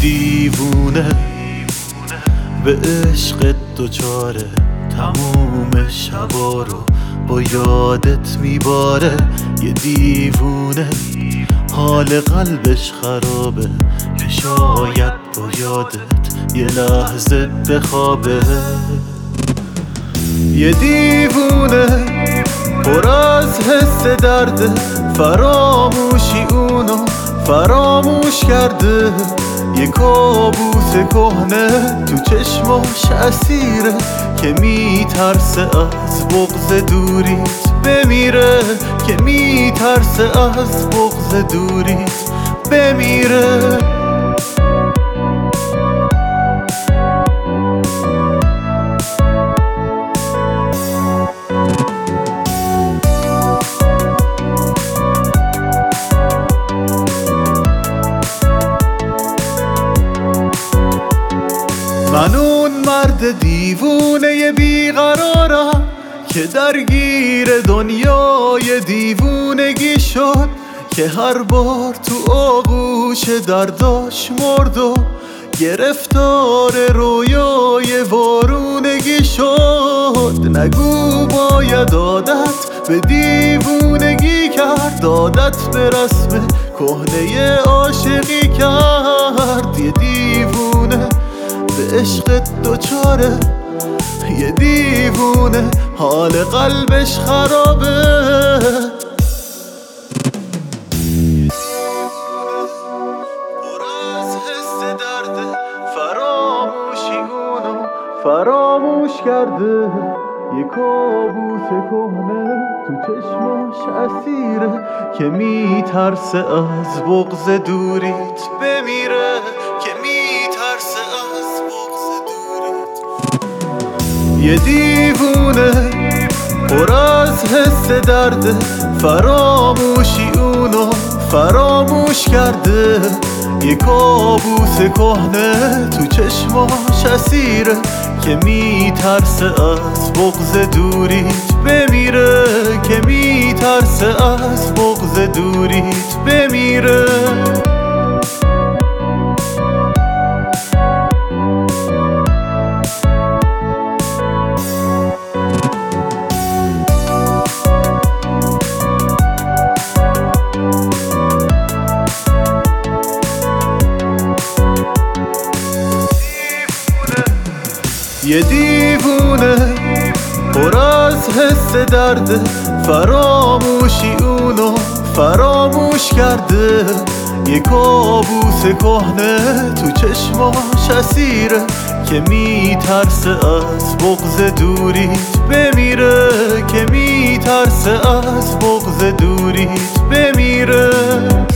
دیوونه به عشق دوچاره، تموم شبا رو با یادت میباره. یه دیوونه حال قلبش خرابه، که شاید با یادت یه لحظه بخوابه. یه دیوونه پر از حس درده، فراموشی اونو فراموش کرده. یه کابوس کهنه تو چشماش اسیره، که میترسه از بغض دوریت بمیره، که میترسه از بغض دوریت بمیره. من اون مرد دیوونه بیقرارم که درگیر دنیای دیوونگی شد، که هر بار تو آغوش درداش مرد و گرفتار رویای وارونگی شد. نگو باید عادت به دیوونگی کرد، عادت به رسم کهنه عاشقی کرد. یه دیوونه به عشق دوچاره، یه دیوونه حال قلبش خرابه. پر از حس درده، فراموشی اونو فراموش کرده. یه کابوس کهنه تو چشماش اسیره، که میترسه از بغض دوریت بمیره، که میترسه از بغض دوریت. یه دیوونه پر از حس درده، فراموشی اونو فراموش کرده. یه کابوس کهنه تو چشماش اسیره، که میترسه از بغض دوریت بمیره، که میترسه از بغض دوریت بمیره. یه دیوونه پر از حس درده، فراموشی اونو فراموش کرده. یه کابوس کهنه تو چشماش اسیره، که میترسه از بغض دوریت بمیره، که میترسه از بغض دوریت بمیره.